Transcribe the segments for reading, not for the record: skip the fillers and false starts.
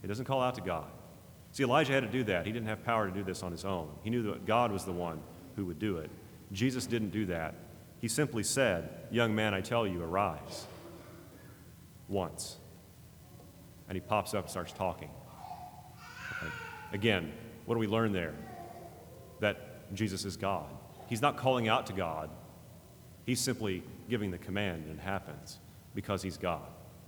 He doesn't call out to God. See, Elijah had to do that. He didn't have power to do this on his own. He knew that God was the one who would do it. Jesus didn't do that. He simply said, "Young man, I tell you, arise." Once. And he pops up and starts talking. Okay. Again, what do we learn there? That Jesus is God. He's not calling out to God. He's simply giving the command, and it happens because he's God.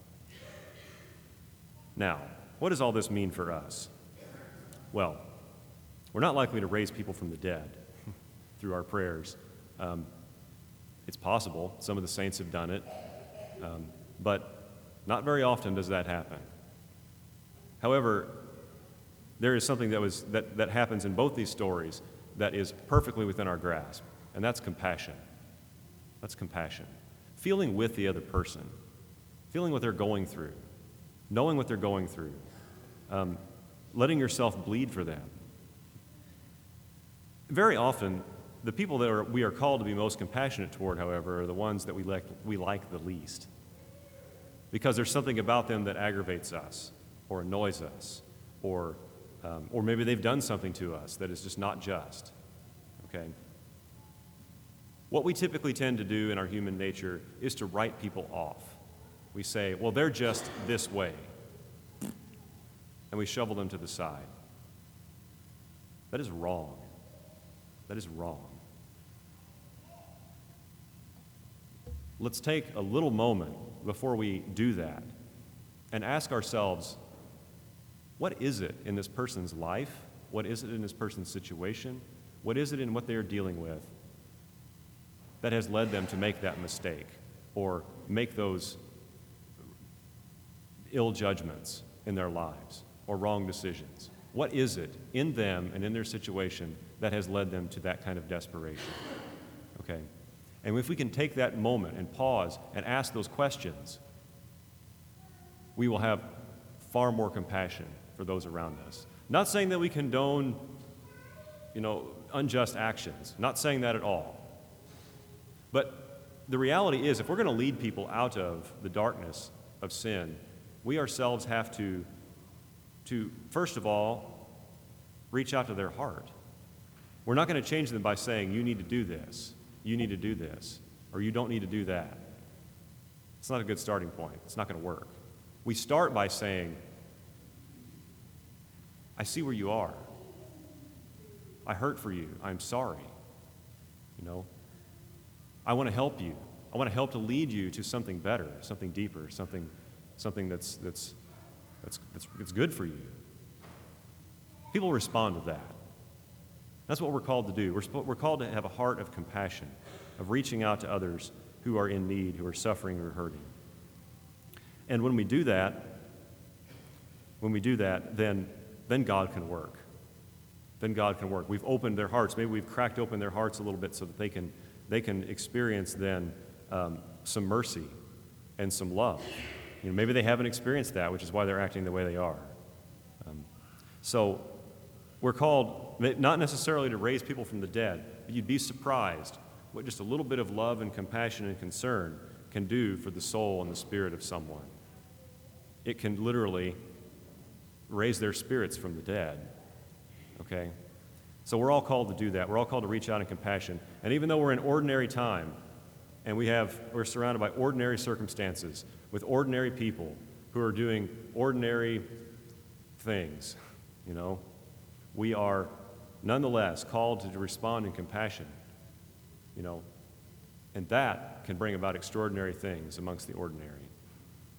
Now, what does all this mean for us? Well, we're not likely to raise people from the dead through our prayers. It's possible. Some of the saints have done it. But not very often does that happen. However, there is something that happens in both these stories that is perfectly within our grasp, and that's compassion. That's compassion. Feeling with the other person, feeling what they're going through, knowing what they're going through, letting yourself bleed for them. Very often, the people that we are called to be most compassionate toward, however, are the ones that we like the least, because there's something about them that aggravates us or annoys us, or maybe they've done something to us that is just not just. Okay? What we typically tend to do in our human nature is to write people off. We say, well, they're just this way, and we shovel them to the side. That is wrong. That is wrong. Let's take a little moment before we do that and ask ourselves, what is it in this person's life? What is it in this person's situation? What is it in what they are dealing with that has led them to make that mistake or make those ill judgments in their lives or wrong decisions? What is it in them and in their situation that has led them to that kind of desperation? Okay? And if we can take that moment and pause and ask those questions, we will have far more compassion for those around us. Not saying that we condone, unjust actions. Not saying that at all. But the reality is, if we're going to lead people out of the darkness of sin, we ourselves have to first of all, reach out to their heart. We're not going to change them by saying, you need to do this, you need to do this, or you don't need to do that. It's not a good starting point. It's not going to work. We start by saying, I see where you are. I hurt for you. I'm sorry. I want to help you. I want to help to lead you to something better, something deeper, something that's good for you. People respond to that. That's what we're called to do. We're called to have a heart of compassion, of reaching out to others who are in need, who are suffering or hurting. And when we do that, then God can work. Then God can work. We've opened their hearts. Maybe we've cracked open their hearts a little bit so that they can experience then some mercy and some love. Maybe they haven't experienced that, which is why they're acting the way they are. So we're called not necessarily to raise people from the dead, but you'd be surprised what just a little bit of love and compassion and concern can do for the soul and the spirit of someone. It can literally raise their spirits from the dead. Okay? So we're all called to do that. We're all called to reach out in compassion. And even though we're in ordinary time, and we're surrounded by ordinary circumstances, with ordinary people who are doing ordinary things, we are nonetheless called to respond in compassion, and that can bring about extraordinary things amongst the ordinary.